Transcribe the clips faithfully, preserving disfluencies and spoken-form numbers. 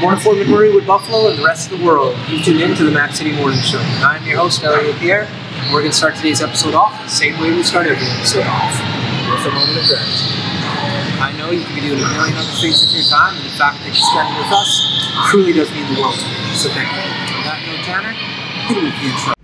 Morning Fort McMurray with Buffalo and the rest of the world. You tune in to the Mac City Morning Show. I'm your host, Elliot Pierre. We're going to start today's episode off the same way we start every episode off, with a moment of gratitude. I know you could be doing a million other things with your time, and the fact that you spend it with us truly does mean the world to me. So thank you. On that note, Tanner, hit it with the intro.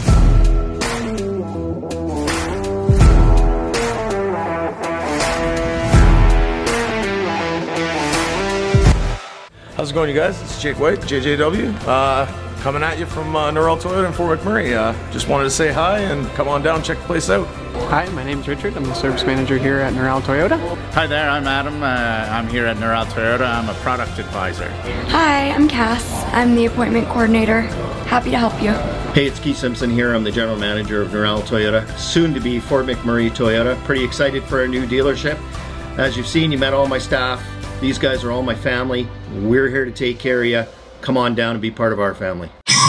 How's it going, you guys? It's Jake White, J J W, uh, coming at you from uh, Norrell Toyota in Fort McMurray. Uh, just wanted to say hi and come on down, check the place out. Hi, my name's Richard. I'm the service manager here at Norrell Toyota. Hi there, I'm Adam. Uh, I'm here at Norrell Toyota. I'm a product advisor. Hi, I'm Cass. I'm the appointment coordinator. Happy to help you. Hey, it's Keith Simpson here. I'm the general manager of Norrell Toyota, soon to be Fort McMurray Toyota. Pretty excited for our new dealership. As you've seen, you met all my staff. These guys are all my family. We're here to take care of you. Come on down and be part of our family.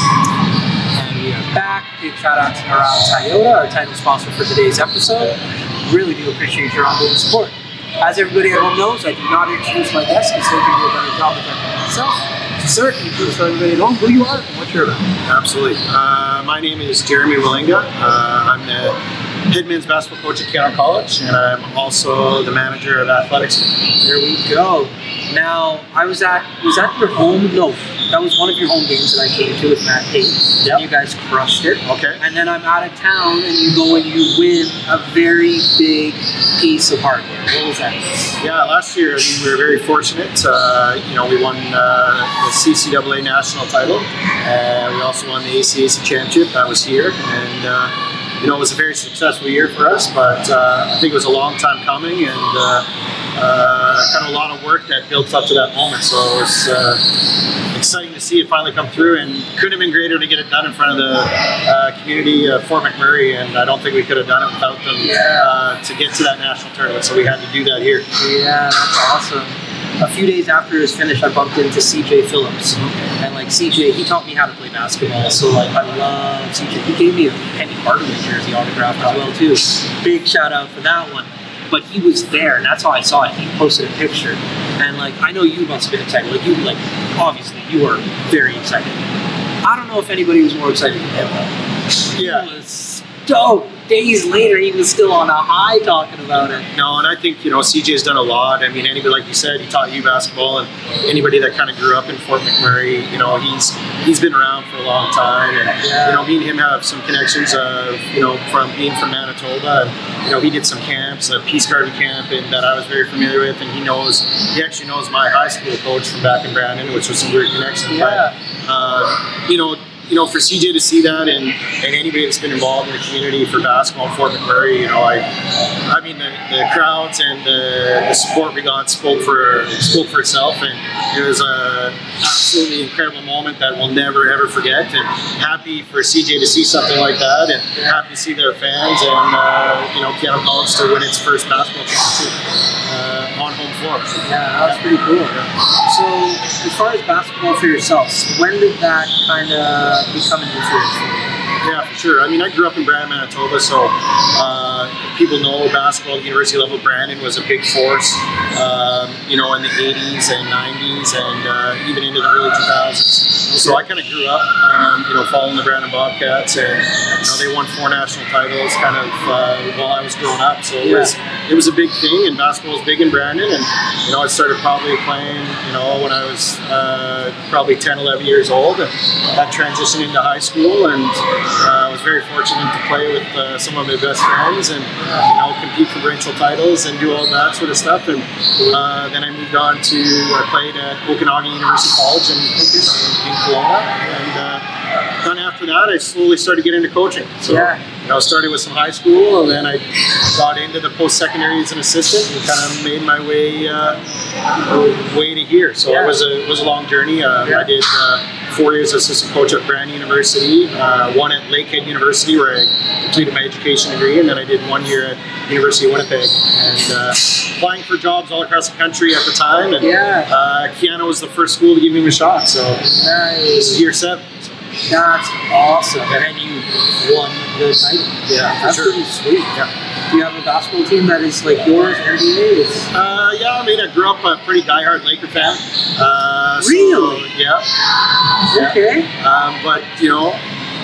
And we are back. Big shout out to Norrell Toyota, our title sponsor for today's episode. Really do appreciate your ongoing support. As everybody at home knows, I do not introduce my guests because they can do a better job of that than myself. So, sir, can you please tell everybody at home who you are and what you're about? Absolutely. Uh, my name is Jeremy Willinga. Uh, I'm the head men's basketball coach at Keanu College, and I'm also the manager of athletics. There we go. Now, I was at was that your home? No, that was one of your home games that I came to with Matt Payton. Yep. You guys crushed it. Okay. And then I'm out of town, and you go and you win a very big piece of hardware. What was that? Yeah, last year we were very fortunate. Uh, you know, we won uh, the C C double A national title, and we also won the A C A C championship. I was here, and uh, you know, it was a very successful year for us. But uh, I think it was a long time coming, and uh, uh, kind of a lot of work that built up to that moment. So it was uh, exciting to see it finally come through, and couldn't have been greater to get it done in front of the uh, community of Fort McMurray. And I don't think we could have done it without them uh, to get to that national tournament. So we had to do that here. Yeah, that's awesome. A few days after it was finished, I bumped into C J Phillips, and like C J, he taught me how to play basketball. So like, I love C J. He gave me a Penny Hardaway jersey autographed as well too. Big shout out for that one. But he was there, and that's how I saw it. He posted a picture, and like, I know you must have been excited. Like you, like obviously you were very excited. I don't know if anybody was more excited than him though. Yeah. He was stoked. Days later, he was still on a high talking about it. No, and I think, you know, C J's done a lot. I mean, anybody, like you said, he taught you basketball, and anybody that kind of grew up in Fort McMurray, you know, he's he's been around for a long time. And, Yeah. you know, me and him have some connections of, you know, from being from Manitoba. And, you know, he did some camps, a Peace Garden camp, and that I was very familiar with. And he knows, he actually knows my high school coach from back in Brandon, which was some weird connection. Yeah. But, uh, you know, you know, for C J to see that, and, and anybody that's been involved in the community for basketball in Fort McMurray, you know, I, I mean, the, the crowds and the, the support we got spoke for spoke for itself, and it was a absolutely incredible moment that we'll never ever forget. And happy for C J to see something like that, and happy to see their fans and uh, you know, Keanu College to win its first basketball championship uh, on home floor. Yeah, that's pretty cool. So, as far as basketball for yourselves, when did that kind of become an influence for you? Yeah, for sure. I mean, I grew up in Brandon, Manitoba, so uh, people know basketball at university level. Brandon was a big force, um, you know, in the eighties and nineties, and uh, even into the early two thousands. So I kind of grew up, um, you know, following the Brandon Bobcats, and you know, they won four national titles kind of uh, while I was growing up. So it Yeah. was it was a big thing, and basketball was big in Brandon. And you know, I started probably playing, you know, when I was uh, probably ten, eleven years old, and that transitioned into high school. And Uh, I was very fortunate to play with uh, some of my best friends, and you know, compete for provincial titles and do all that sort of stuff. And uh, then I moved on to I played at Okanagan University College in, in Kelowna, and uh, then after that, I slowly started getting into coaching. So Yeah. you know, I started with some high school, and then I got into the post-secondary as an assistant, and kind of made my way uh, way to here. So Yeah. it was a it was a long journey. Uh, Yeah. I did. Uh, Four years as assistant coach at Brandon University, uh, one at Lakehead University where I completed my education degree, and then I did one year at University of Winnipeg, and uh, applying for jobs all across the country at the time. And Yeah. uh, Keanu was the first school to give me a shot, so this Nice. is year seven. That's awesome. And then you won the title. Yeah, for That's sure. pretty sweet. Yeah. Do you have a basketball team that is like yours, N B A? Is- Uh, yeah, I mean, I grew up a pretty diehard Laker fan. Uh, so, Really? Yeah. yeah. Okay. Um, but you know,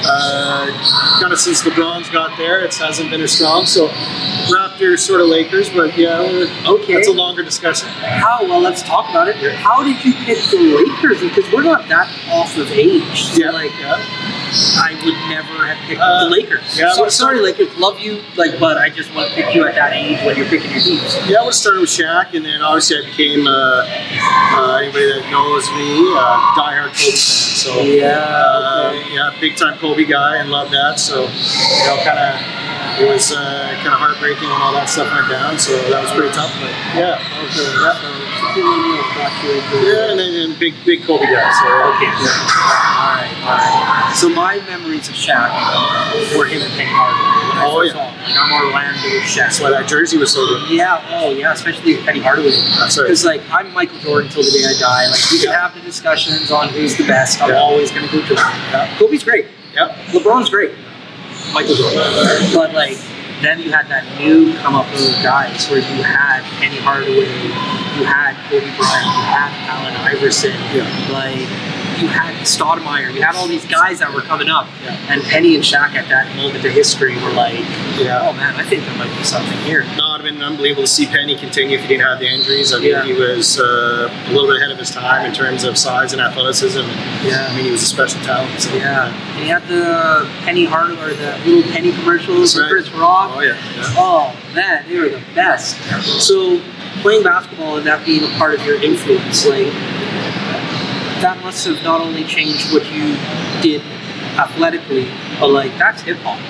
uh, kind of since LeBron's got there, it hasn't been as strong. So Raptors, sort of Lakers, but yeah, okay. That's a longer discussion. How? Well, let's talk about it. How did you pick the Lakers? Because we're not that off of age. So Yeah. like, Yeah. I would never have picked Uh, the Lakers. yeah, so well, sorry, Lakers, love you, like, but I just want to pick you at that age when you're picking your teams. Yeah, I started with Shaq, and then obviously I became uh, uh, anybody that knows me, uh, diehard Kobe fan. So Yeah, uh, okay. yeah, big time Kobe guy, and love that. So you know, kind of it was uh, kind of heartbreaking when all that stuff went down. So that was pretty tough, but yeah, Okay, yeah. So Shaquille O'Neal got you into yeah, and then and big big Kobe guy. So Okay. yeah. All right, all right. So my memories of Shaq were him and Penny Hardaway. When I Oh, first yeah. saw him. Like, I'm Orlando Shaq. That's why that jersey was so good. Yeah, oh yeah, especially Penny Hardaway. That's right. Because like I'm Michael Jordan till the day I die. Like we can Yeah. have the discussions on who's the best. I'm Yeah. always gonna go Jordan. Yeah. Kobe's great. Yeah. LeBron's great. Michael Jordan. But like then you had that new come up of guys where you had Penny Hardaway, you had Kobe Bryant, you had Allen Iverson, Yeah. like you had Stoudemire, you had all these guys that were coming up, Yeah. and Penny and Shaq at that moment of history were like, Yeah. oh man, I think there might be something here. No, it'd have been unbelievable to see Penny continue if he didn't have the injuries. I mean, Yeah. he was uh, a little bit ahead of his time in terms of size and athleticism. Yeah. I mean, he was a special talent. So, Yeah, and he had the Penny Hardaway, or the little Penny commercials That's with right. Chris Rock. Oh, yeah. yeah. Oh man, they were the best. So playing basketball and that being a part of your influence, like that must have not only changed what you did athletically, but like that's hip hop.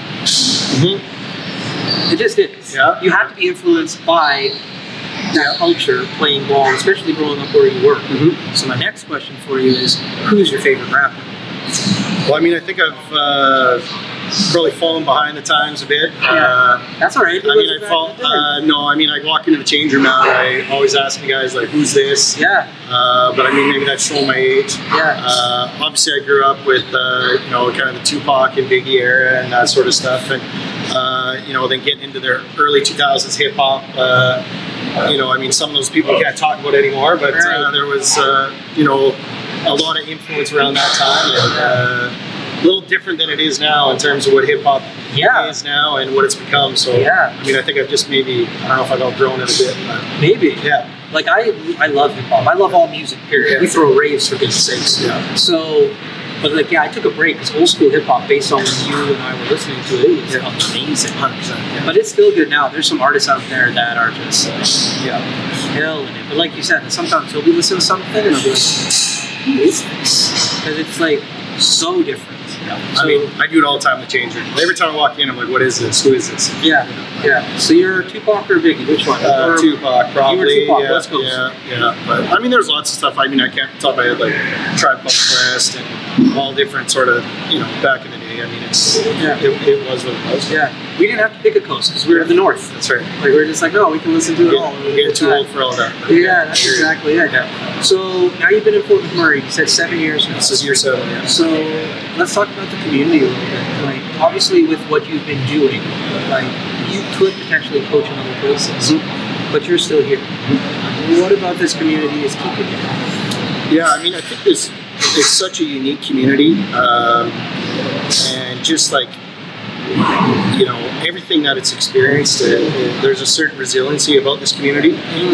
Mm-hmm. It just is. Yeah. You have to be influenced by that culture, playing ball, especially growing up where you were. Mm-hmm. So my next question for you is, who's your favorite rapper? Well, I mean, I think I've uh, probably fallen behind the times a bit. Uh, That's all right. I mean, I fall. Uh, no, I mean, I walk into the change room now. I always ask the guys like, "Who's this?" Yeah. Uh, but I mean, maybe that's showing my age. Yeah. Uh, obviously, I grew up with uh, you know kind of the Tupac and Biggie era and that sort of stuff, and uh, you know then getting into their early two thousands hip hop. Uh, you know, I mean, some of those people can't talk about anymore, but uh, Right. there was uh, you know a lot of influence around that time. And, uh, a little different than it is now in terms of what hip hop Yeah. is now and what it's become. So Yeah. I mean, I think I've just maybe I don't know if I've outgrown it a bit. But Maybe. yeah. Like I, I love hip hop. I love all music. Period. Yeah. We throw raves for goodness sakes. Yeah. So, but like yeah, I took a break because old school hip hop, based on when you and I were listening to it, it was Yeah. amazing. one hundred percent. Yeah. But it's still good now. There's some artists out there that are just like, Yeah. killing it. But like you said, sometimes he'll be listening to something and I'll be like, who is this? Because it's like so different. I mean, I do it all the time in the change room. Every time I walk in, I'm like, what is this? Who is this? Yeah, yeah. So you're Tupac or Biggie? Which one? Uh, Or- Tupac, probably. Tupac, yeah, West Coast. yeah, yeah. But I mean, there's lots of stuff. I mean, I can't top of my head like Tribe Called Quest and all different sort of, you know, back in the day. I mean, it's Yeah. it, it was what it was. Yeah, we didn't have to pick a coast because we were in the north. That's right. Like we were just like, no, we can listen to it all. We're getting too old for all that. But Yeah, that's you're- exactly it. Yeah. So now you've been in Fort McMurray. You said seven years now. This is year seven. Yeah. So let's talk about the community a little bit. Like, obviously, with what you've been doing, like you could potentially coach in other places, but you're still here. What about this community is keeping you? Yeah, I mean, I think this it's such a unique community, um, and just like you know everything that it's experienced, uh, uh, there's a certain resiliency about this community.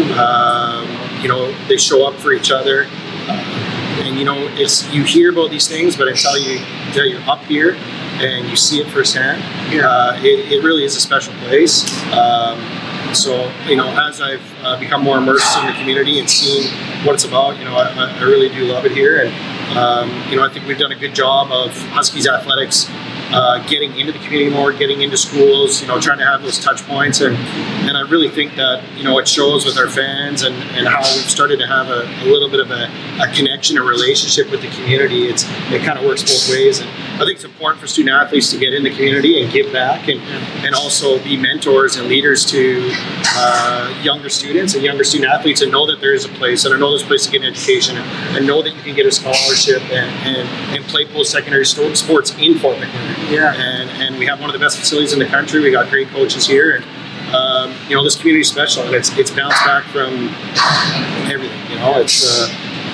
Um, you know, they show up for each other, uh, and you know, it's you hear about these things, but until you until you're up here and you see it firsthand, uh, it, it really is a special place. Um, So, you know, as I've uh, become more immersed in the community and seeing what it's about, you know, I, I really do love it here. And, um, you know, I think we've done a good job of Huskies athletics uh, getting into the community more, getting into schools, you know, trying to have those touch points. And, and I really think that, you know, it shows with our fans and, and how we've started to have a, a little bit of a, a connection, a relationship with the community. It's It kind of works both ways. And I think it's important for student athletes to get in the community and give back and, and also be mentors and leaders to uh, younger students and younger student athletes and know that there is a place and I know there's a place to get an education and, and know that you can get a scholarship and, and, and play post-secondary st- sports in Fort McMurray. Yeah. And, and we have one of the best facilities in the country. We got great coaches here. And, um, you know, this community is special and it's, it's bounced back from everything. You know, it's, uh,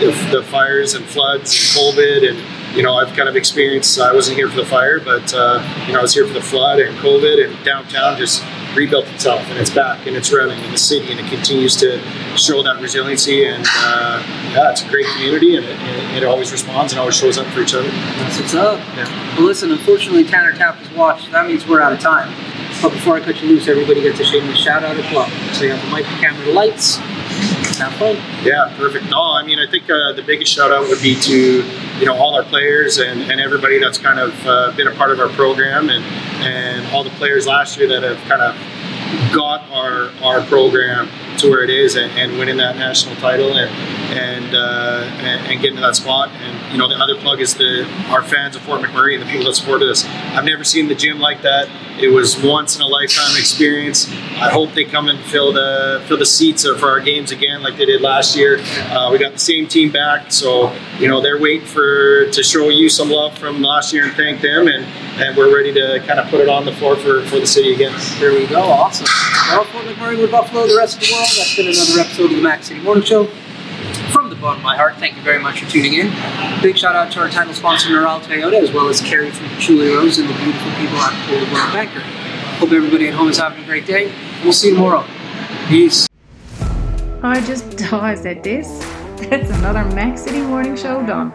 the, the fires and floods and COVID, and you know, I've kind of experienced. I wasn't here for the fire, but uh, you know, I was here for the flood and COVID, and downtown just rebuilt itself, and it's back and it's running in the city, and it continues to show that resiliency. And uh, yeah, it's a great community, and it, it always responds and always shows up for each other. That's what's up. Yeah. Well, listen, unfortunately, Tanner Tapp has watched. That means we're out of time. But before I cut you loose, everybody gets a shameless shout out of club. So you have the mic, the camera, the lights. Have fun. Yeah, perfect. No, I mean, I think uh, the biggest shout out would be to, you know, all our players and, and everybody that's kind of uh, been a part of our program, and, and all the players last year that have kind of got our our program to where it is, and, and winning that national title, and and, uh, and and getting to that spot. And you know, the other plug is the our fans of Fort McMurray and the people that supported us. I've never seen the gym like that. It was once in a lifetime experience. I hope they come and fill the fill the seats for our games again, like they did last year. Uh, we got the same team back, so you know they're waiting for to show you some love from last year and thank them, and, and we're ready to kind of put it on the floor for, for the city again. There we go. Awesome. Well, Fort McMurray with Buffalo, the rest of the world. That's been another episode of the Mac City Morning Show. From the bottom of my heart, thank you very much for tuning in. Big shout out to our title sponsor, Neural Toyota, as well as Carrie from Julie Rose and the beautiful people at Coldwell Banker. Hope everybody at home is having a great day. We'll see you tomorrow. Peace. I just dies at this. That's another Mac City Morning Show done.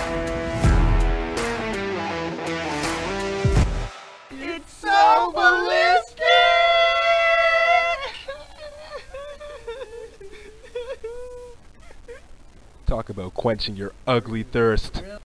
It's so ballistic! Talk about quenching your ugly thirst.